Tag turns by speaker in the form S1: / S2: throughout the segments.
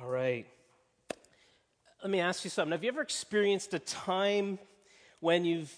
S1: All right. Let me ask you something. Have you ever experienced a time when you've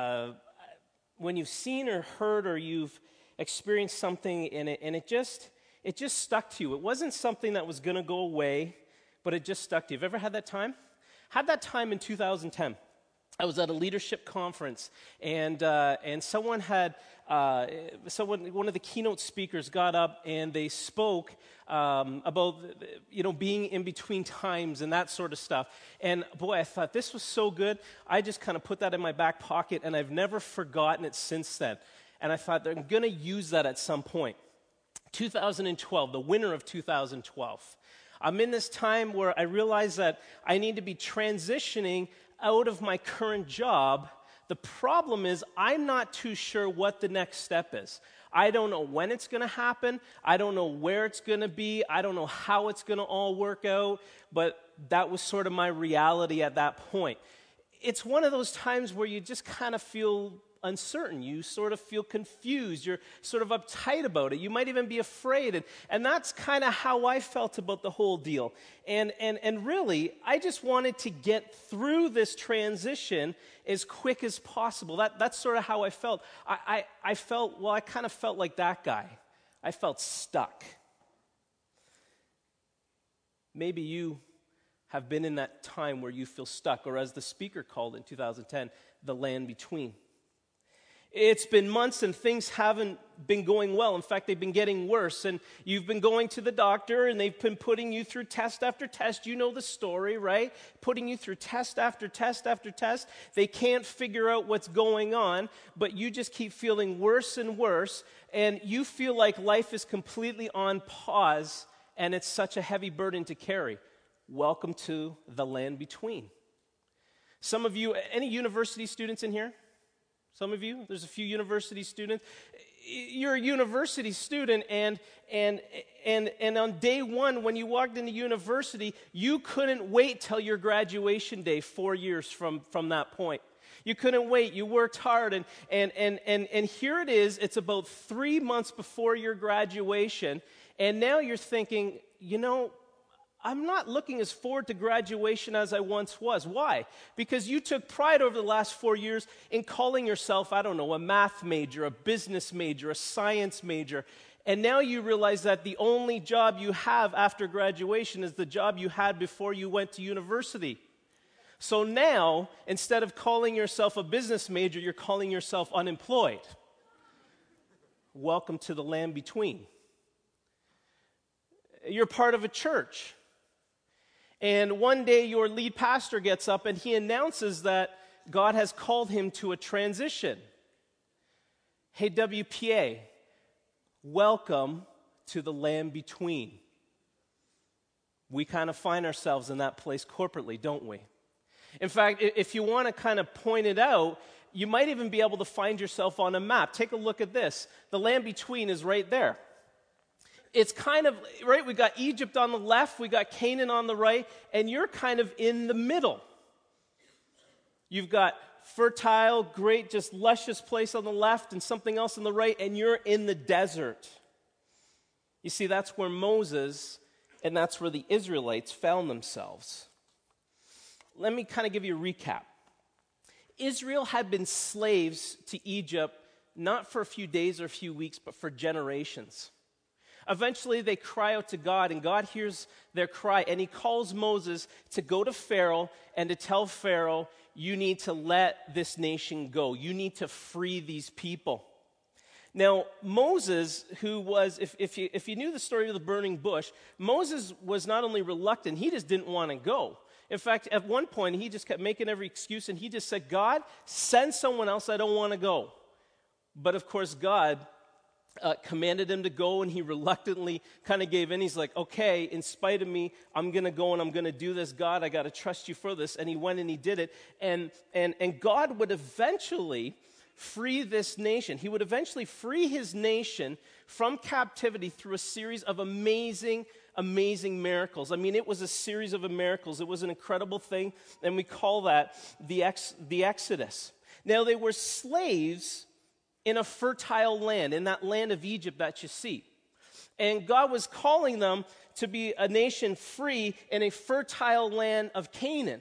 S1: seen or heard or you've experienced something and it just stuck to you? It wasn't something that was going to go away, but it just stuck to you. Have you ever had that time? Had that time in 2010. I was at a leadership conference, and someone had one of the keynote speakers got up and they spoke about being in between times and that sort of stuff. And boy, I thought this was so good. I just kind of put that in my back pocket, and I've never forgotten it since then. And I thought I'm going to use that at some point. 2012, the winter of 2012. I'm in this time where I realize that I need to be transitioning out of my current job. The problem is I'm not too sure what the next step is. I don't know when it's going to happen. I don't know where it's going to be. I don't know how it's going to all work out, but that was sort of my reality at that point. It's one of those times where you just kind of feel uncertain. You sort of feel confused. You're sort of uptight about it. You might even be afraid. And that's kind of how I felt about the whole deal. And really, I just wanted to get through this transition as quick as possible. That's sort of how I felt. I kind of felt like that guy. I felt stuck. Maybe you have been in that time where you feel stuck, or as the speaker called it in 2010, the land between. It's been months and things haven't been going well. In fact, they've been getting worse. And you've been going to the doctor and they've been putting you through test after test. You know the story, right? Putting you through test after test after test. They can't figure out what's going on, but you just keep feeling worse and worse. And you feel like life is completely on pause and it's such a heavy burden to carry. Welcome to the land between. Some of you, any university students in here? Some of you, there's a few university students. You're a university student, and on day one, when you walked into university, you couldn't wait till your graduation day 4 years from that point. You couldn't wait. You worked hard, and here it is. It's about 3 months before your graduation, and now you're thinking, I'm not looking as forward to graduation as I once was. Why? Because you took pride over the last 4 years in calling yourself, a math major, a business major, a science major. And now you realize that the only job you have after graduation is the job you had before you went to university. So now, instead of calling yourself a business major, you're calling yourself unemployed. Welcome to the land between. You're part of a church. And one day your lead pastor gets up and he announces that God has called him to a transition. Hey, WPA, welcome to the land between. We kind of find ourselves in that place corporately, don't we? In fact, if you want to kind of point it out, you might even be able to find yourself on a map. Take a look at this. The land between is right there. It's kind of, right, we got Egypt on the left, we got Canaan on the right, and you're kind of in the middle. You've got fertile, great, just luscious place on the left and something else on the right, and you're in the desert. You see, that's where Moses and that's where the Israelites found themselves. Let me kind of give you a recap. Israel had been slaves to Egypt not for a few days or a few weeks, but for generations. Eventually, they cry out to God, and God hears their cry, and he calls Moses to go to Pharaoh and to tell Pharaoh, you need to let this nation go. You need to free these people. Now, Moses, who was, if you knew the story of the burning bush, Moses was not only reluctant, he just didn't want to go. In fact, at one point, he just kept making every excuse, and he just said, God, send someone else, I don't want to go. But of course, God commanded him to go, and he reluctantly kind of gave in. He's like, okay, in spite of me, I'm going to go and I'm going to do this. God, I got to trust you for this. And he went and he did it. And God would eventually free this nation. He would eventually free his nation from captivity through a series of amazing miracles. I mean, it was a series of miracles. It was an incredible thing, and we call that the Exodus. Now, they were slaves in a fertile land, in that land of Egypt that you see. And God was calling them to be a nation free in a fertile land of Canaan.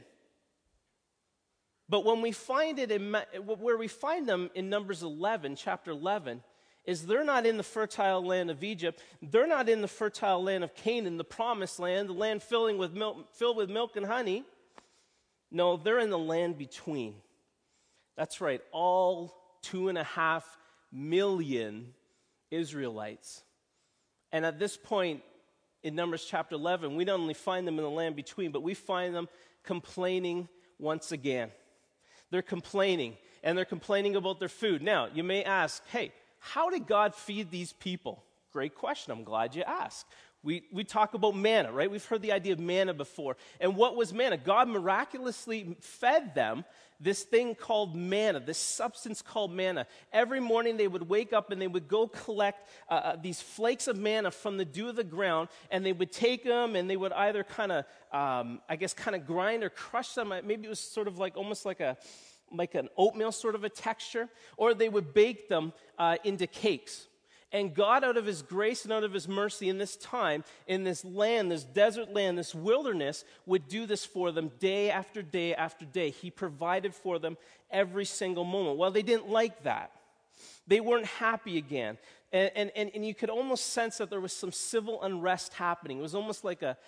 S1: But when we find it where we find them in Numbers 11, chapter 11, is they're not in the fertile land of Egypt. They're not in the fertile land of Canaan, the promised land, the land filled with milk and honey. No, they're in the land between. That's right, all 2.5 million Israelites. And at this point in Numbers chapter 11, we not only find them in the land between, but we find them complaining once again. They're complaining, and they're complaining about their food. Now, you may ask, hey, how did God feed these people? Great question. I'm glad you asked. We talk about manna, right? We've heard the idea of manna before. And what was manna? God miraculously fed them this thing called manna, this substance called manna. Every morning they would wake up and they would go collect these flakes of manna from the dew of the ground, and they would take them and they would either kind of grind or crush them. Maybe it was sort of almost like an oatmeal sort of a texture, or they would bake them into cakes. And God, out of his grace and out of his mercy in this time, in this land, this desert land, this wilderness, would do this for them day after day after day. He provided for them every single moment. Well, they didn't like that. They weren't happy again. And you could almost sense that there was some civil unrest happening. It was almost like a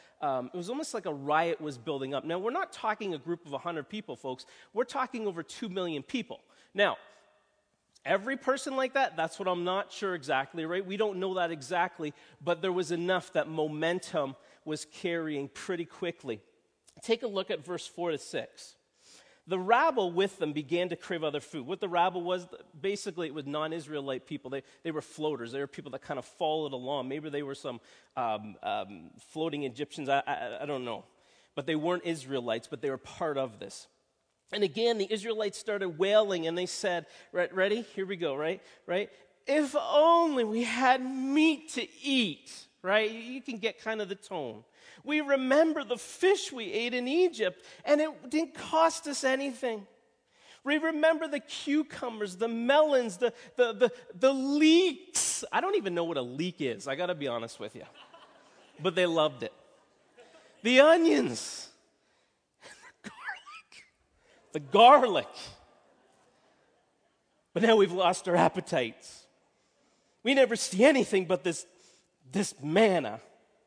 S1: riot was building up. Now, we're not talking a group of 100 people, folks. We're talking over 2 million people. Now, every person like that, that's what I'm not sure exactly, right? We don't know that exactly, but there was enough that momentum was carrying pretty quickly. Take a look at verse 4 to 6. The rabble with them began to crave other food. What the rabble was, basically it was non-Israelite people. They were floaters. They were people that kind of followed along. Maybe they were some floating Egyptians. I don't know. But they weren't Israelites, but they were part of this. And again, the Israelites started wailing, and they said, right, ready? Here we go, right? If only we had meat to eat, right? You can get kind of the tone. We remember the fish we ate in Egypt, and it didn't cost us anything. We remember the cucumbers, the melons, the leeks. I don't even know what a leek is, I got to be honest with you. But they loved it. The onions. The garlic. But now we've lost our appetites. We never see anything but this manna.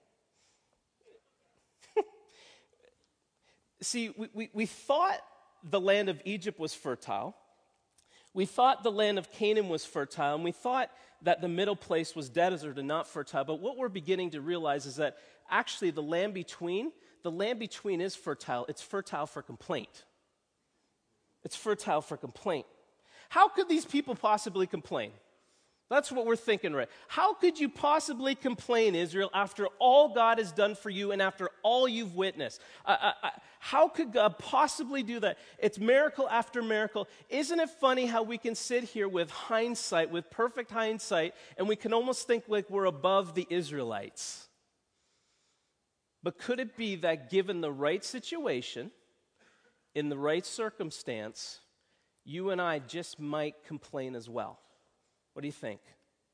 S1: See, we thought the land of Egypt was fertile. We thought the land of Canaan was fertile, and we thought that the middle place was desert and not fertile. But what we're beginning to realize is that actually the land between is fertile. It's fertile for complaint. It's fertile for complaint. How could these people possibly complain? That's what we're thinking, right? How could you possibly complain, Israel, after all God has done for you and after all you've witnessed? How could God possibly do that? It's miracle after miracle. Isn't it funny how we can sit here with hindsight, with perfect hindsight, and we can almost think like we're above the Israelites? But could it be that given the right situation, in the right circumstance, you and I just might complain as well? What do you think?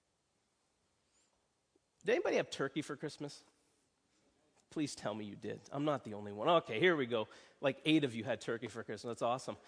S1: Did anybody have turkey for Christmas? Please tell me you did. I'm not the only one. Okay, here we go. Like 8 of you had turkey for Christmas. That's awesome.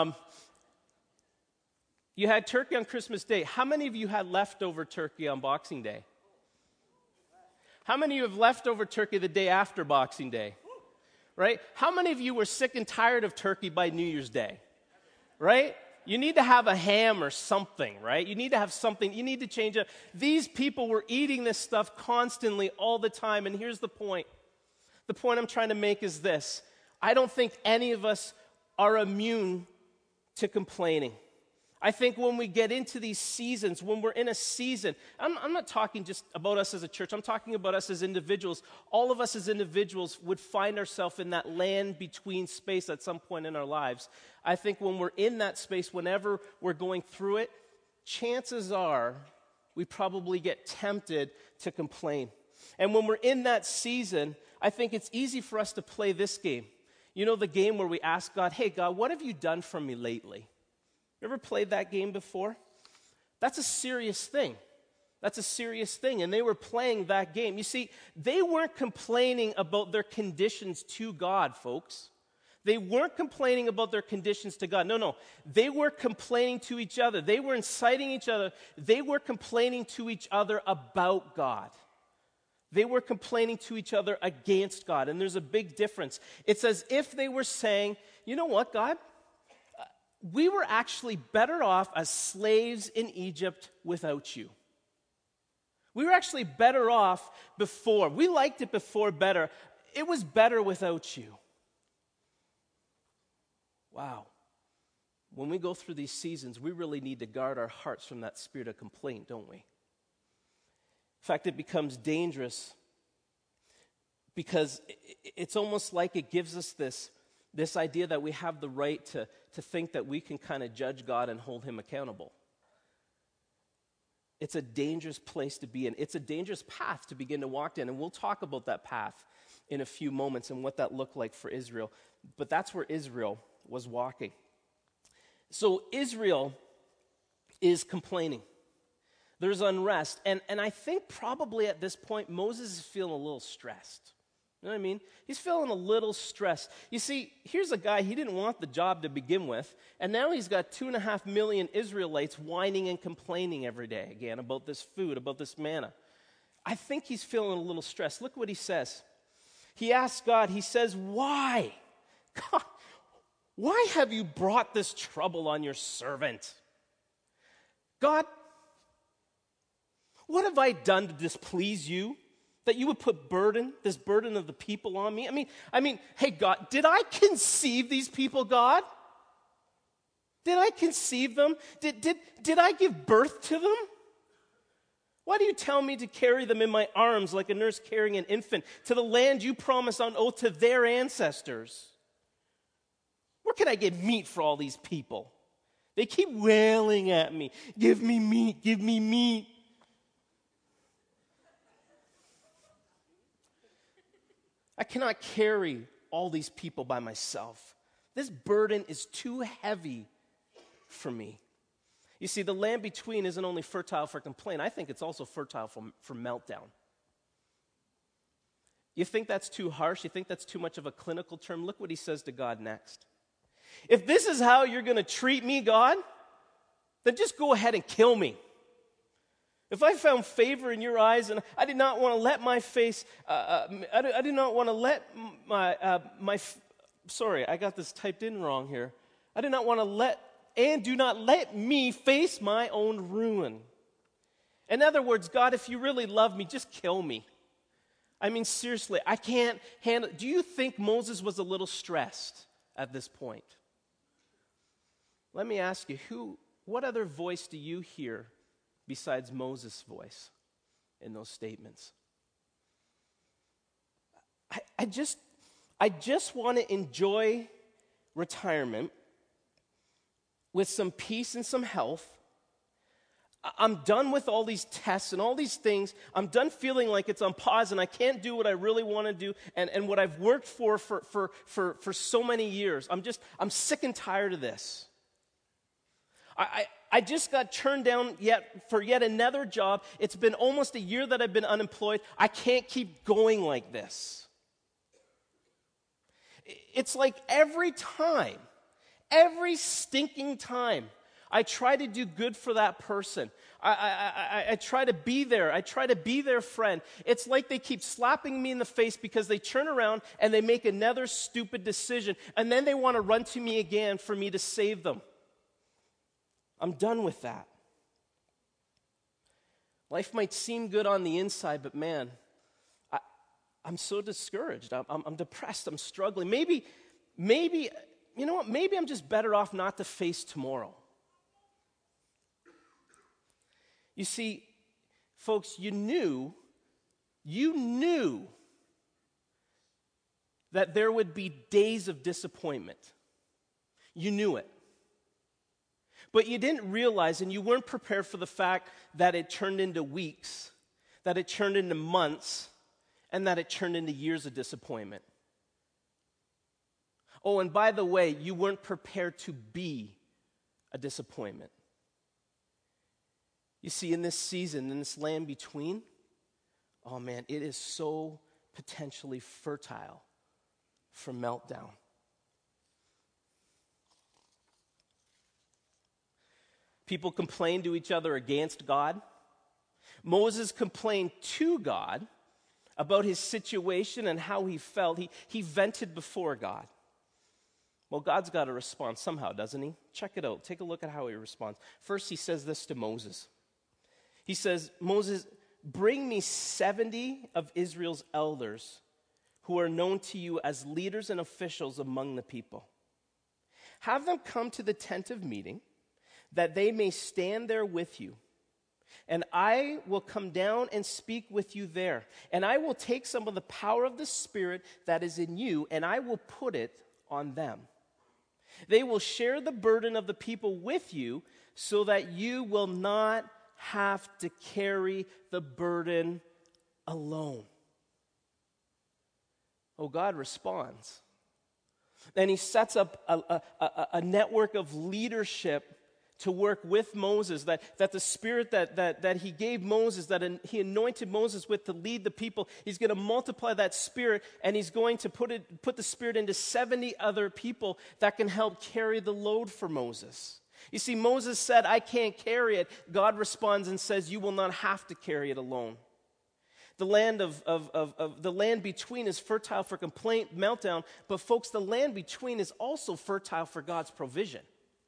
S1: You had turkey on Christmas Day. How many of you had leftover turkey on Boxing Day? How many of you have leftover turkey the day after Boxing Day? Right? How many of you were sick and tired of turkey by New Year's Day? Right? You need to have a ham or something, right? You need to have something. You need to change it. These people were eating this stuff constantly all the time, and here's the point. The point I'm trying to make is this. I don't think any of us are immune to complaining. I think when we get into these seasons, when we're in a season, I'm not talking just about us as a church, I'm talking about us as individuals. All of us as individuals would find ourselves in that land between space at some point in our lives. I think when we're in that space, whenever we're going through it, chances are we probably get tempted to complain. And when we're in that season, I think it's easy for us to play this game. You know, the game where we ask God, hey, God, what have you done for me lately? You ever played that game before? That's a serious thing. That's a serious thing, and they were playing that game. You see, they weren't complaining about their conditions to God, folks. They weren't complaining about their conditions to God. No. They were complaining to each other. They were inciting each other. They were complaining to each other about God. They were complaining to each other against God, and there's a big difference. It's as if they were saying, you know what, God? We were actually better off as slaves in Egypt without you. We were actually better off before. We liked it before better. It was better without you. Wow. When we go through these seasons, we really need to guard our hearts from that spirit of complaint, don't we? In fact, it becomes dangerous because it's almost like it gives us this idea that we have the right to think that we can kind of judge God and hold him accountable. It's a dangerous place to be in. It's a dangerous path to begin to walk in, and we'll talk about that path in a few moments and what that looked like for Israel. But that's where Israel was walking. So Israel is complaining. There's unrest. And I think probably at this point, Moses is feeling a little stressed. You know what I mean? He's feeling a little stressed. You see, here's a guy, he didn't want the job to begin with, and now he's got 2.5 million Israelites whining and complaining every day again about this food, about this manna. I think he's feeling a little stressed. Look what he says. He asks God, he says, why? God, why have you brought this trouble on your servant? God, what have I done to displease you that you would put this burden of the people on me? I mean, hey God, did I conceive these people, God? Did I conceive them? Did I give birth to them? Why do you tell me to carry them in my arms like a nurse carrying an infant to the land you promised on oath to their ancestors? Where can I get meat for all these people? They keep wailing at me. Give me meat, give me meat. I cannot carry all these people by myself. This burden is too heavy for me. You see, the land between isn't only fertile for complaint, I think it's also fertile for meltdown. You think that's too harsh? You think that's too much of a clinical term? Look what he says to God next. If this is how you're going to treat me, God, then just go ahead and kill me. If I found favor in your eyes, and I did not want to let my face, I did not want to let sorry, I got this typed in wrong here. I did not want to do not let me face my own ruin. In other words, God, if you really love me, just kill me. I mean, seriously, I can't handle it. Do you think Moses was a little stressed at this point? Let me ask you, what other voice do you hear besides Moses' voice in those statements? I just want to enjoy retirement with some peace and some health. I'm done with all these tests and all these things. I'm done feeling like it's on pause and I can't do what I really want to do and what I've worked for so many years. I'm sick and tired of this. I just got turned down for yet another job. It's been almost a year that I've been unemployed. I can't keep going like this. It's like every stinking time, I try to do good for that person. I try to be there. I try to be their friend. It's like they keep slapping me in the face because they turn around and they make another stupid decision, and then they want to run to me again for me to save them. I'm done with that. Life might seem good on the inside, but man, I'm so discouraged. I'm depressed. I'm struggling. Maybe, you know what? Maybe I'm just better off not to face tomorrow. You see, folks, you knew that there would be days of disappointment. You knew it. But you didn't realize, and you weren't prepared for the fact that it turned into weeks, that it turned into months, and that it turned into years of disappointment. Oh, and by the way, you weren't prepared to be a disappointment. You see, in this season, in this land between, oh man, it is so potentially fertile for meltdown. People complain to each other against God. Moses complained to God about his situation and how he felt. He vented before God. Well, God's got to respond somehow, doesn't he? Check it out. Take a look at how he responds. First, he says this to Moses. He says, Moses, bring me 70 of Israel's elders who are known to you as leaders and officials among the people. Have them come to the tent of meeting, that they may stand there with you. And I will come down and speak with you there. And I will take some of the power of the Spirit that is in you, and I will put it on them. They will share the burden of the people with you, so that you will not have to carry the burden alone. Oh, God responds. And he sets up a network of leadership to work with Moses, that the Spirit that he gave Moses, he anointed Moses with to lead the people, he's going to multiply that Spirit, and he's going to put the Spirit into 70 other people that can help carry the load for Moses. You see, Moses said, I can't carry it. God responds and says, you will not have to carry it alone. The land the land between is fertile for complaint, meltdown, but folks, the land between is also fertile for God's provision.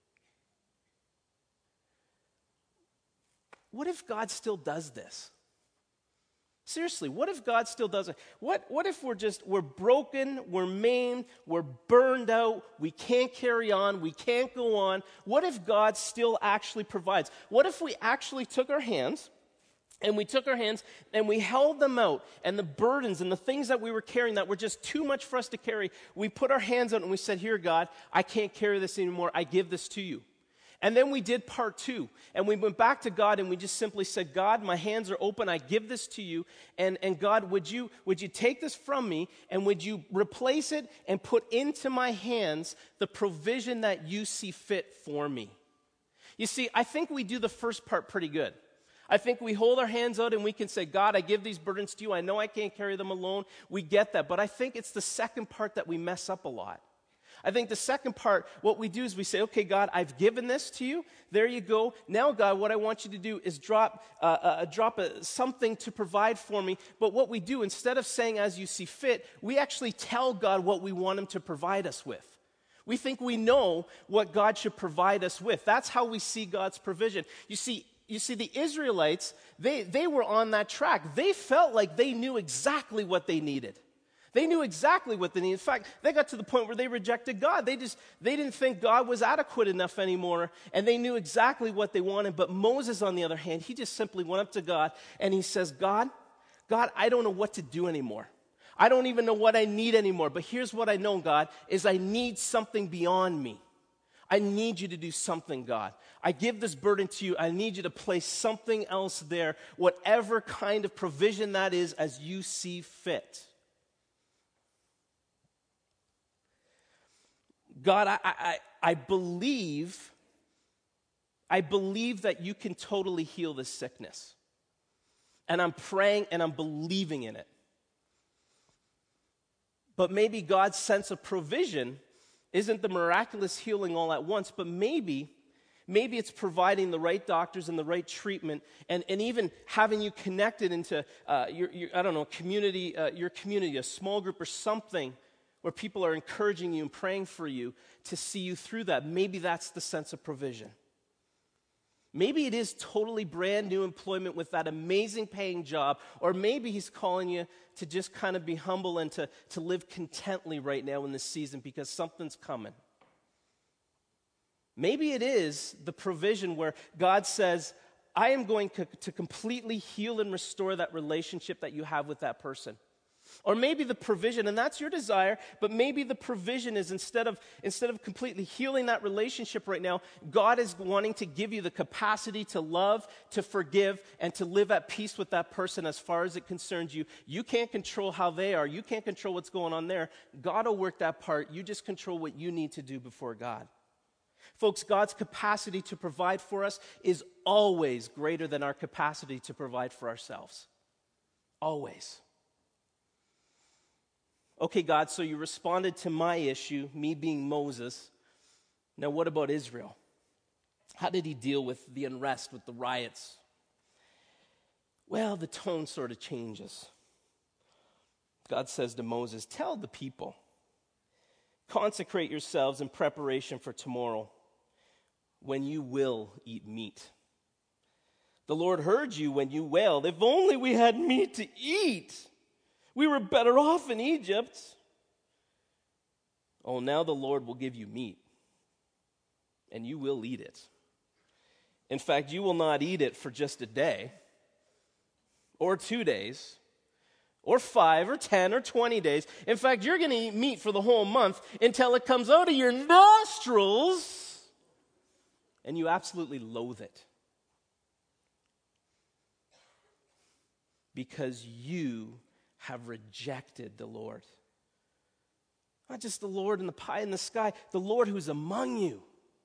S1: What if God still does this? Seriously, what if God still does it? What if we're broken, we're maimed, we're burned out, we can't carry on, we can't go on? What if God still actually provides? What if we actually took our hands and we held them out, and the burdens and the things that we were carrying that were just too much for us to carry, we put our hands out and we said, here, God, I can't carry this anymore, I give this to you. And then we did part two, and we went back to God and we just simply said, God, my hands are open, I give this to you, and God, would you take this from me, and would you replace it and put into my hands the provision that you see fit for me? You see, I think we do the first part pretty good. I think we hold our hands out and we can say, God, I give these burdens to you, I know I can't carry them alone, we get that, but I think it's the second part that we mess up a lot. I think the second part, what we do is we say, okay, God, I've given this to you. There you go. Now, God, what I want you to do is drop something to provide for me. But what we do, instead of saying as you see fit, we actually tell God what we want him to provide us with. We think we know what God should provide us with. That's how we see God's provision. You see, the Israelites, they were on that track. They felt like they knew exactly what they needed. They knew exactly what they needed. In fact, they got to the point where they rejected God. They didn't think God was adequate enough anymore, and they knew exactly what they wanted. But Moses, on the other hand, he just simply went up to God, and he says, God, I don't know what to do anymore. I don't even know what I need anymore. But here's what I know, God, is I need something beyond me. I need you to do something, God. I give this burden to you. I need you to place something else there, whatever kind of provision that is, as you see fit. God, I believe that you can totally heal this sickness. And I'm praying and I'm believing in it. But maybe God's sense of provision isn't the miraculous healing all at once, but maybe it's providing the right doctors and the right treatment, and even having you connected into your community, a small group or something, where people are encouraging you and praying for you to see you through that. Maybe that's the sense of provision. Maybe it is totally brand new employment with that amazing paying job, or maybe he's calling you to just kind of be humble and to live contently right now in this season because something's coming. Maybe it is the provision where God says, I am going to completely heal and restore that relationship that you have with that person. Or maybe the provision, and that's your desire, but maybe the provision is instead of completely healing that relationship right now, God is wanting to give you the capacity to love, to forgive, and to live at peace with that person as far as it concerns you. You can't control how they are. You can't control what's going on there. God will work that part. You just control what you need to do before God. Folks, God's capacity to provide for us is always greater than our capacity to provide for ourselves. Always. Okay, God, so you responded to my issue, me being Moses. Now, what about Israel? How did he deal with the unrest, with the riots? Well, the tone sort of changes. God says to Moses, tell the people, consecrate yourselves in preparation for tomorrow, when you will eat meat. The Lord heard you when you wailed, if only we had meat to eat. We were better off in Egypt. Oh, now the Lord will give you meat, and you will eat it. In fact, you will not eat it for just a day, or 2 days, or 5, or 10, or 20 days. In fact, you're going to eat meat for the whole month until it comes out of your nostrils, and you absolutely loathe it. Because you have rejected the Lord. Not just the Lord in the pie in the sky, the Lord who's among you.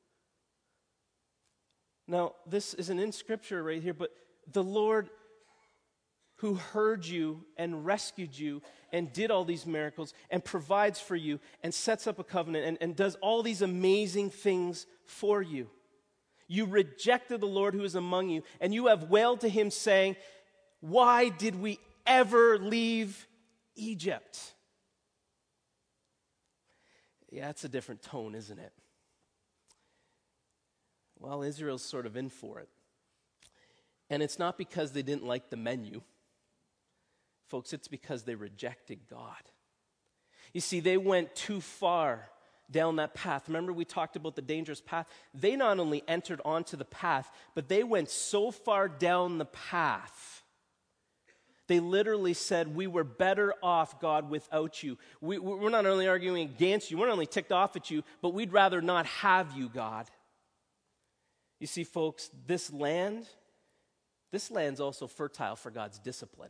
S1: Now, this isn't in Scripture right here, but the Lord who heard you and rescued you and did all these miracles and provides for you and sets up a covenant and does all these amazing things for you. You rejected the Lord who is among you, and you have wailed to him saying, why did we ever leave Egypt? Yeah, it's a different tone, isn't it? Well, Israel's sort of in for it. And it's not because they didn't like the menu. Folks, it's because they rejected God. You see, they went too far down that path. Remember, we talked about the dangerous path? They not only entered onto the path, but they went so far down the path. They literally said, we were better off, God, without you. We're not only arguing against you, we're not only ticked off at you, but we'd rather not have you, God. You see, folks, this land's also fertile for God's discipline.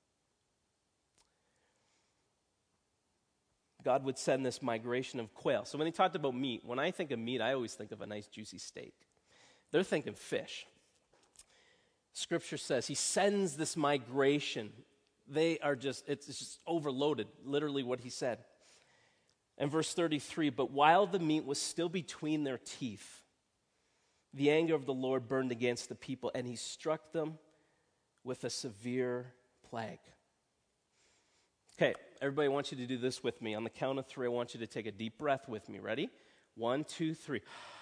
S1: God would send this migration of quail. So when he talked about meat, when I think of meat, I always think of a nice juicy steak. They're thinking fish. Scripture says he sends this migration. It's just overloaded, literally what he said. And verse 33, but while the meat was still between their teeth, the anger of the Lord burned against the people, and he struck them with a severe plague. Okay, everybody, I want you to do this with me. On the count of 3, I want you to take a deep breath with me. Ready? 1, 2, 3.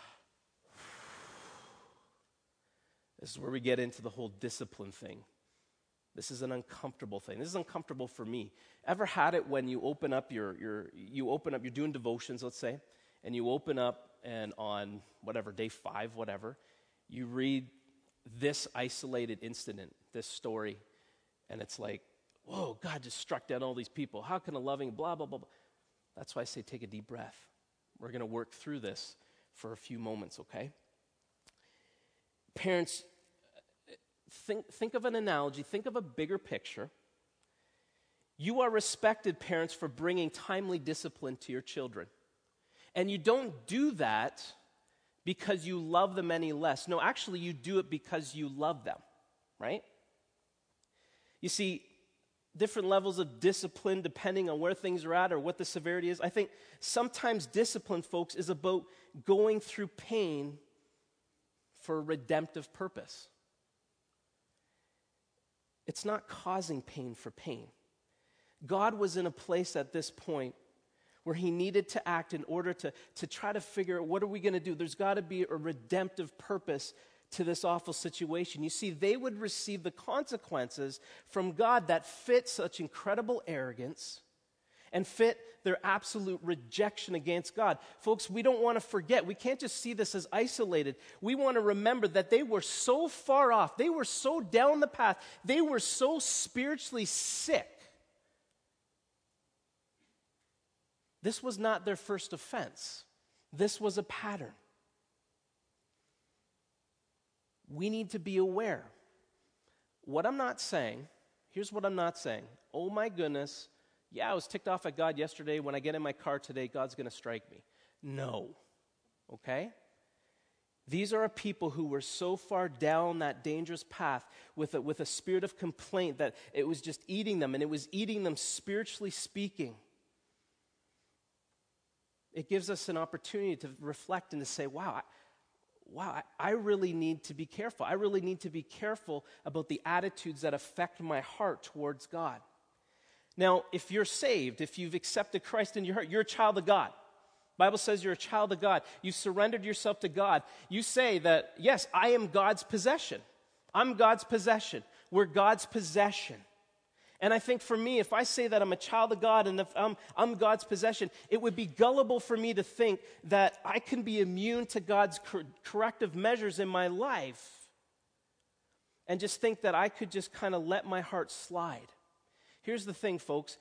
S1: This is where we get into the whole discipline thing. This is an uncomfortable thing. This is uncomfortable for me. Ever had it when you open up you're doing devotions, let's say, and you open up and on whatever, day 5, whatever, you read this isolated incident, this story, and it's like, whoa, God just struck down all these people. How can a loving blah, blah, blah, blah. That's why I say take a deep breath. We're going to work through this for a few moments, okay? Parents, think of an analogy. Think of a bigger picture. You are respected, parents, for bringing timely discipline to your children. And you don't do that because you love them any less. No, actually, you do it because you love them, right? You see, different levels of discipline depending on where things are at or what the severity is. I think sometimes discipline, folks, is about going through pain for a redemptive purpose. It's not causing pain for pain. God was in a place at this point where he needed to act in order to try to figure out what are we going to do. There's got to be a redemptive purpose to this awful situation. You see, they would receive the consequences from God that fit such incredible arrogance and fit their absolute rejection against God. Folks, we don't want to forget. We can't just see this as isolated. We want to remember that they were so far off. They were so down the path. They were so spiritually sick. This was not their first offense. This was a pattern. We need to be aware. What I'm not saying, here's what I'm not saying. Oh my goodness, yeah, I was ticked off at God yesterday. When I get in my car today, God's going to strike me. No. Okay? These are a people who were so far down that dangerous path with a spirit of complaint that it was just eating them, and it was eating them spiritually speaking. It gives us an opportunity to reflect and to say, wow, I really need to be careful. I really need to be careful about the attitudes that affect my heart towards God. Now, if you're saved, if you've accepted Christ in your heart, you're a child of God. The Bible says you're a child of God. You've surrendered yourself to God. You say that, yes, I am God's possession. I'm God's possession. We're God's possession. And I think for me, if I say that I'm a child of God and if I'm God's possession, it would be gullible for me to think that I can be immune to God's corrective measures in my life and just think that I could just kind of let my heart slide. Here's the thing, folks.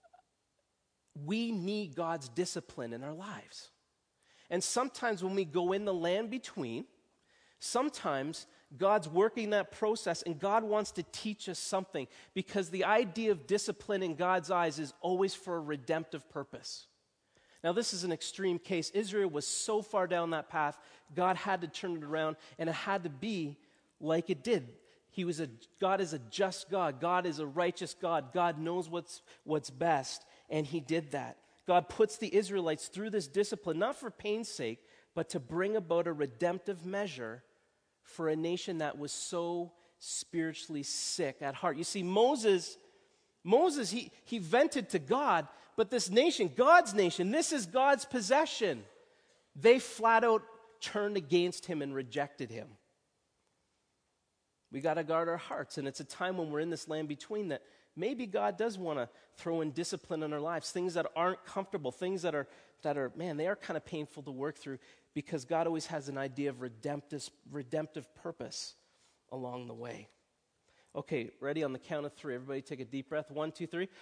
S1: We need God's discipline in our lives. And sometimes when we go in the land between, sometimes God's working that process, and God wants to teach us something, because the idea of discipline in God's eyes is always for a redemptive purpose. Now, this is an extreme case. Israel was so far down that path, God had to turn it around, and it had to be like it did. God is a just God. God is a righteous God. God knows what's best, and he did that. God puts the Israelites through this discipline, not for pain's sake, but to bring about a redemptive measure for a nation that was so spiritually sick at heart. You see, Moses, he vented to God, but this nation, God's nation, this is God's possession. They flat out turned against him and rejected him. We got to guard our hearts, and it's a time when we're in this land between that maybe God does want to throw in discipline in our lives, things that aren't comfortable, things that are, man, they are kind of painful to work through, because God always has an idea of redemptive purpose along the way. Okay, ready? On the count of three. Everybody take a deep breath. 1, 2, 3.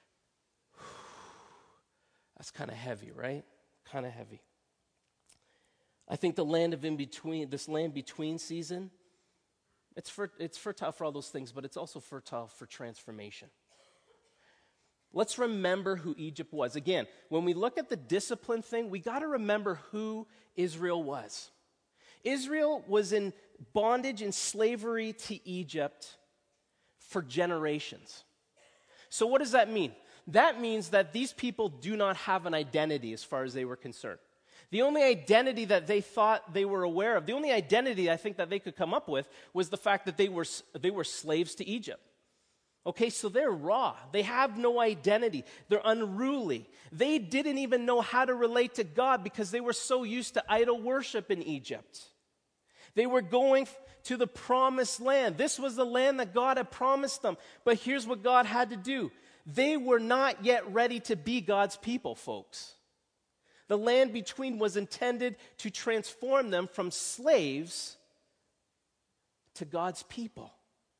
S1: That's kind of heavy, right? Kind of heavy. I think the land of in between, this land between season, it's fertile for all those things, but it's also fertile for transformation. Let's remember who Egypt was. Again, when we look at the discipline thing, we got to remember who Israel was. Israel was in bondage and slavery to Egypt for generations. So what does that mean? That means that these people do not have an identity as far as they were concerned. The only identity that they thought they were aware of, the only identity I think that they could come up with was the fact that they were slaves to Egypt. Okay, so they're raw. They have no identity. They're unruly. They didn't even know how to relate to God because they were so used to idol worship in Egypt. They were going to the promised land. This was the land that God had promised them. But here's what God had to do. They were not yet ready to be God's people, folks. The land between was intended to transform them from slaves to God's people.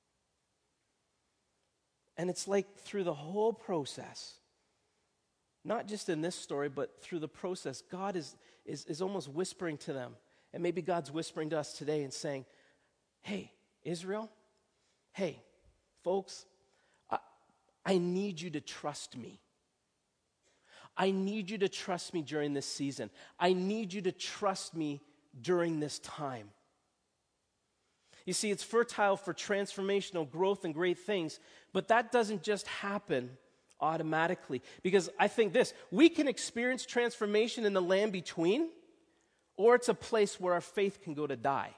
S1: And it's like through the whole process, not just in this story, but through the process, God is almost whispering to them. And maybe God's whispering to us today and saying, hey, Israel, hey, folks, I need you to trust me. I need you to trust me during this season. I need you to trust me during this time. You see, it's fertile for transformational growth and great things, but that doesn't just happen automatically. Because I think we can experience transformation in the land between, or it's a place where our faith can go to die.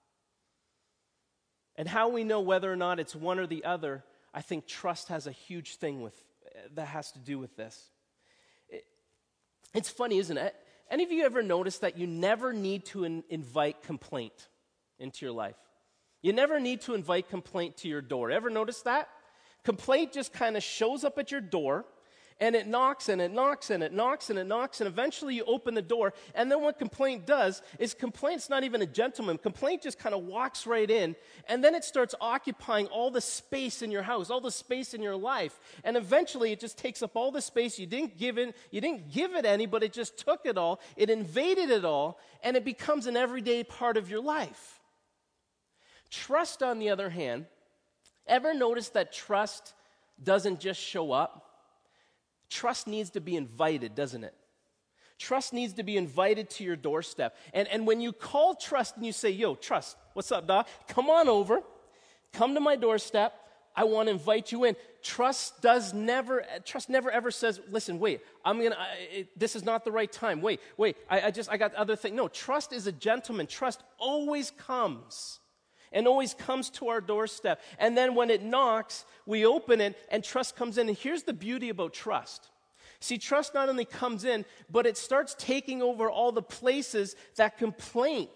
S1: And how we know whether or not it's one or the other, I think trust has a huge thing that has to do with this. It's funny, isn't it? Any of you ever noticed that you never need to invite complaint into your life? You never need to invite complaint to your door. Ever notice that? Complaint just kind of shows up at your door, and it knocks, and it knocks, and it knocks, and it knocks, and eventually you open the door, and then what complaint does is complaint's not even a gentleman. Complaint just kind of walks right in, and then it starts occupying all the space in your house, all the space in your life, and eventually it just takes up all the space. You didn't give it any, but it just took it all. It invaded it all, and it becomes an everyday part of your life. Trust, on the other hand, ever notice that trust doesn't just show up? Trust needs to be invited, doesn't it? Trust needs to be invited to your doorstep. And when you call trust and you say, yo, trust, what's up, dog? Come on over. Come to my doorstep. I want to invite you in. Trust never ever says, listen, wait, this is not the right time. Wait, I got other things. No, trust is a gentleman. Trust always comes and always comes to our doorstep. And then when it knocks, we open it and trust comes in. And here's the beauty about trust. See, trust not only comes in, but it starts taking over all the places that complaint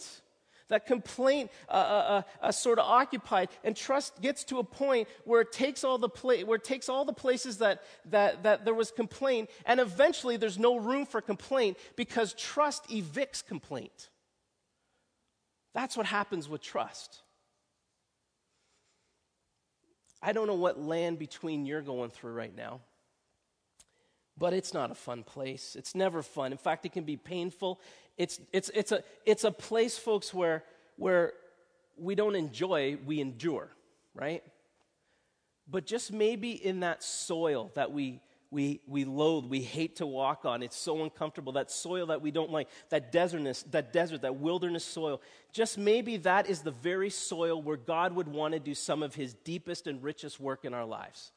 S1: sort of occupied, and trust gets to a point where it takes all the places that there was complaint, and eventually there's no room for complaint because trust evicts complaint. That's what happens with trust. I don't know what land between you're going through right now, but it's not a fun place. It's never fun. In fact, it can be painful. It's a place, folks, where we don't enjoy, we endure, right? But just maybe in that soil that we loathe, we hate to walk on, it's so uncomfortable, that soil that we don't like, that desert, that wilderness soil, just maybe that is the very soil where God would want to do some of his deepest and richest work in our lives.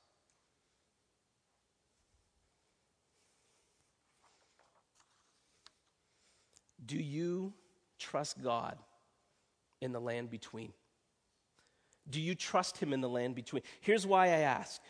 S1: Do you trust God in the land between? Do you trust him in the land between? Here's why I ask.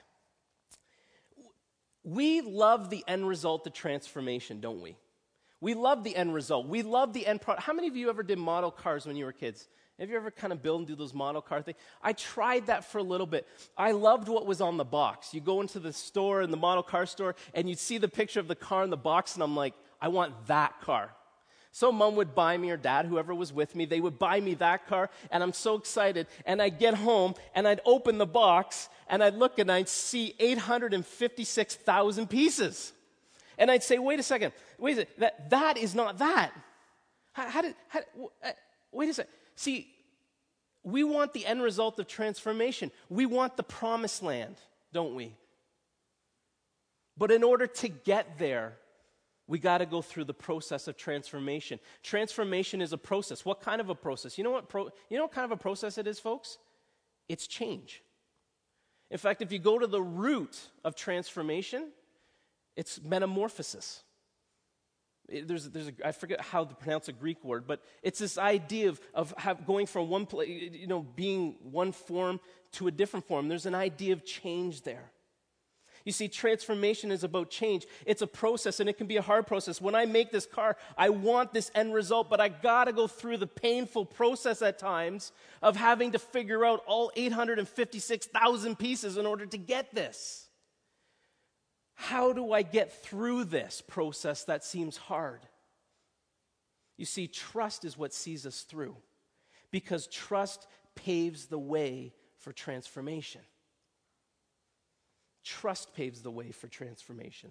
S1: We love the end result of transformation, don't we? We love the end result. We love the end product. How many of you ever did model cars when you were kids? Have you ever kind of build and do those model car things? I tried that for a little bit. I loved what was on the box. You go into the store, in the model car store, and you'd see the picture of the car in the box, and I'm like, I want that car. So mom would buy me, or dad, whoever was with me, they would buy me that car, and I'm so excited. And I'd get home, and I'd open the box, and I'd look, and I'd see 856,000 pieces. And I'd say, wait a second, that is not that. Wait a second. See, we want the end result of transformation. We want the promised land, don't we? But in order to get there, we got to go through the process of transformation. Transformation is a process. What kind of a process? You know what kind of a process it is, folks? It's change. In fact, if you go to the root of transformation, it's metamorphosis. I forget how to pronounce a Greek word, but it's this idea of going from one place, being one form to a different form. There's an idea of change there. You see, transformation is about change. It's a process, and it can be a hard process. When I make this car, I want this end result, but I got to go through the painful process at times of having to figure out all 856,000 pieces in order to get this. How do I get through this process that seems hard? You see, trust is what sees us through, because trust paves the way for transformation. Trust paves the way for transformation.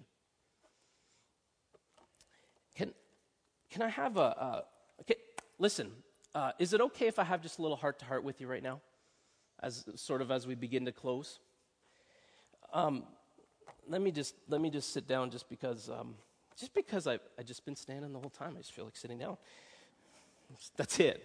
S1: Can I have okay, listen, is it okay if I have just a little heart-to-heart with you right now, as we begin to close? Let me just sit down just because I've just been standing the whole time. I just feel like sitting down. That's it.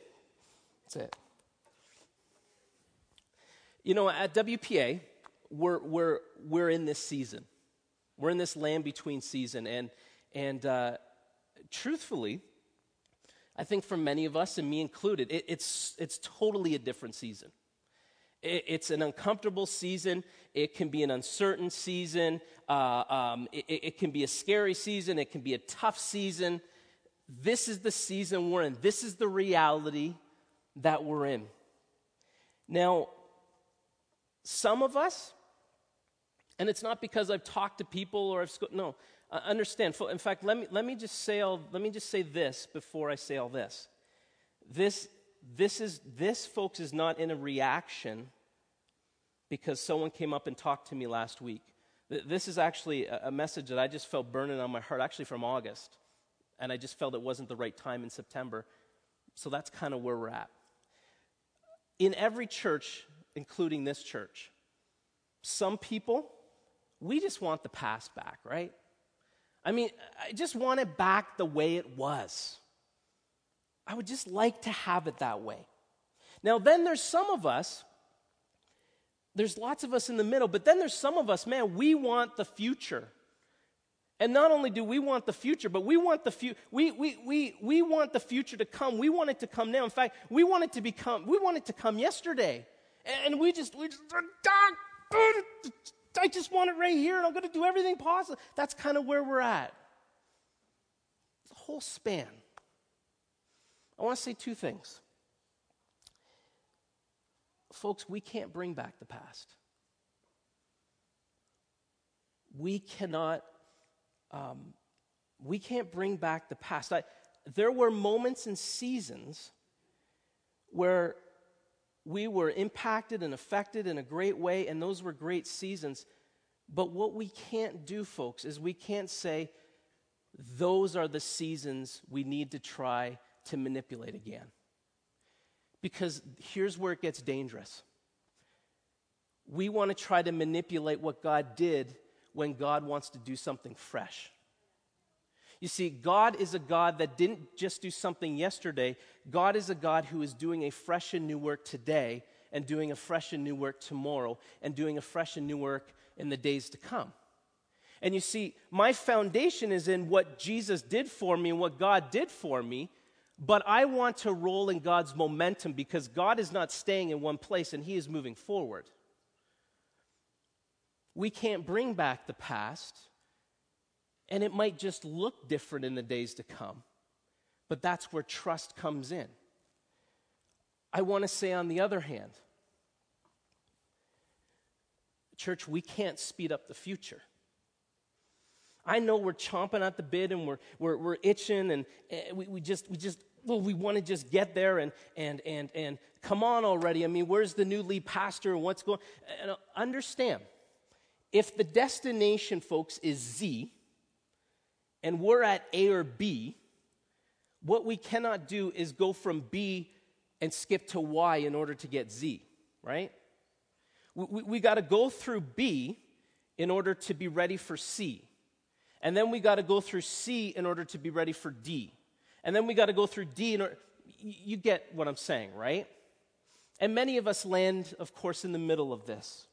S1: At WPA, we're in this season. We're in this land between season, and truthfully, I think for many of us, and me included, it's totally a different season. It's an uncomfortable season. It can be an uncertain season. It can be a scary season. It can be a tough season. This is the season we're in. This is the reality that we're in. Now, some of us, and it's not because I've talked to people or understand. In fact, let me just say this before I say all this. This, folks, is not in a reaction because someone came up and talked to me last week. This is actually a message that I just felt burning on my heart, actually from August, and I just felt it wasn't the right time in September. So that's kind of where we're at. In every church, including this church, some people, we just want the past back, right? I mean, I just want it back the way it was. I would just like to have it that way. Now, then there's some of us, there's lots of us in the middle, but then there's some of us, man, we want the future. And not only do we want the future, but we want the we want the future to come. We want it to come now. In fact, we want it to come yesterday. And we just I just want it right here, and I'm going to do everything possible. That's kind of where we're at. The whole span. I want to say two things. Folks, we can't bring back the past. We can't bring back the past. There were moments and seasons where we were impacted and affected in a great way, and those were great seasons. But what we can't do, folks, is we can't say, those are the seasons we need to try to manipulate again. Because here's where it gets dangerous. We want to try to manipulate what God did when God wants to do something fresh. You see, God is a God that didn't just do something yesterday. God is a God who is doing a fresh and new work today, and doing a fresh and new work tomorrow, and doing a fresh and new work in the days to come. And you see, my foundation is in what Jesus did for me and what God did for me, but I want to roll in God's momentum because God is not staying in one place and He is moving forward. We can't bring back the past, and it might just look different in the days to come, but that's where trust comes in. I want to say, on the other hand, church, we can't speed up the future. I know we're chomping at the bit and we're itching, and we want to just get there and come on already. I mean, where's the new lead pastor and what's going? And understand, if the destination, folks, is Z, and we're at A or B, what we cannot do is go from B and skip to Y in order to get Z, right? We got to go through B in order to be ready for C. And then we got to go through C in order to be ready for D. And then we got to go through D in order, you get what I'm saying, right? And many of us land, of course, in the middle of this.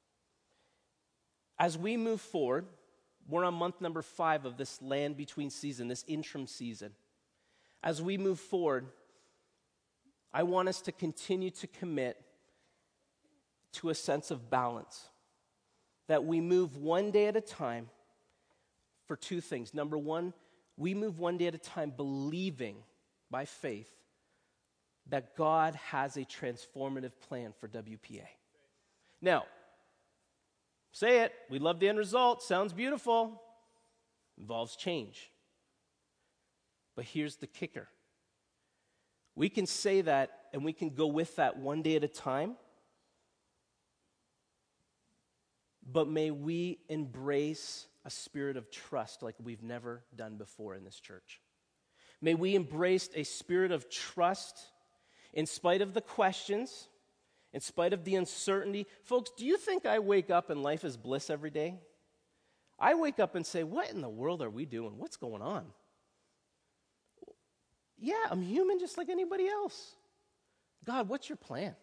S1: As we move forward, we're on month number 5 of this land between season, this interim season. As we move forward, I want us to continue to commit to a sense of balance. That we move one day at a time for two things. Number one, we move one day at a time believing by faith that God has a transformative plan for WPA. Now, say it, we love the end result, sounds beautiful, involves change. But here's the kicker. We can say that and we can go with that one day at a time, but may we embrace a spirit of trust like we've never done before in this church. May we embrace a spirit of trust in spite of the questions, in spite of the uncertainty. Folks, do you think I wake up and life is bliss every day? I wake up and say, what in the world are we doing? What's going on? Yeah, I'm human just like anybody else. God, what's your plan?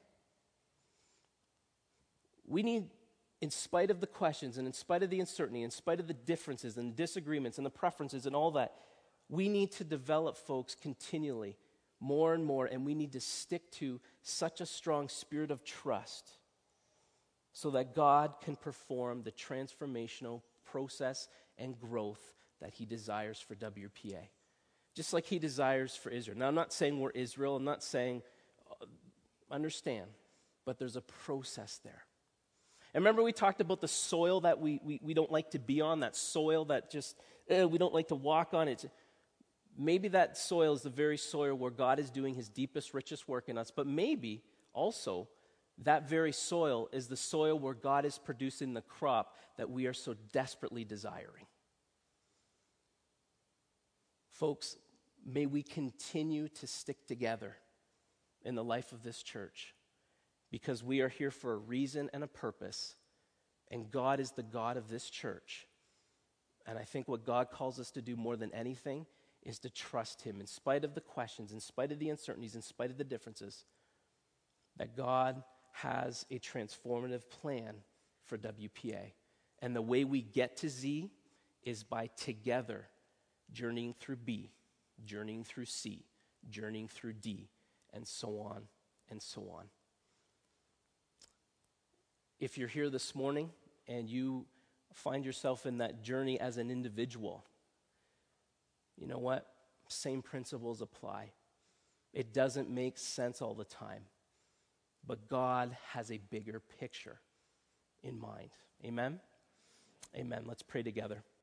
S1: We need, in spite of the questions and in spite of the uncertainty, in spite of the differences and disagreements and the preferences and all that, we need to develop, folks, continually, more and more, and we need to stick to such a strong spirit of trust so that God can perform the transformational process and growth that He desires for WPA. Just like He desires for Israel. Now, I'm not saying we're Israel. I'm not saying, understand, but there's a process there. And remember we talked about the soil that we don't like to be on, that soil that just, we don't like to walk on. Maybe that soil is the very soil where God is doing His deepest, richest work in us, but maybe also that very soil is the soil where God is producing the crop that we are so desperately desiring. Folks, may we continue to stick together in the life of this church because we are here for a reason and a purpose, and God is the God of this church, And I think what God calls us to do more than anything is to trust him in spite of the questions, in spite of the uncertainties, in spite of the differences, that God has a transformative plan for WPA. And the way we get to Z is by together journeying through B, journeying through C, journeying through D, and so on and so on. If you're here this morning and you find yourself in that journey as an individual, you know what? Same principles apply. It doesn't make sense all the time, but God has a bigger picture in mind. Amen? Amen. Let's pray together.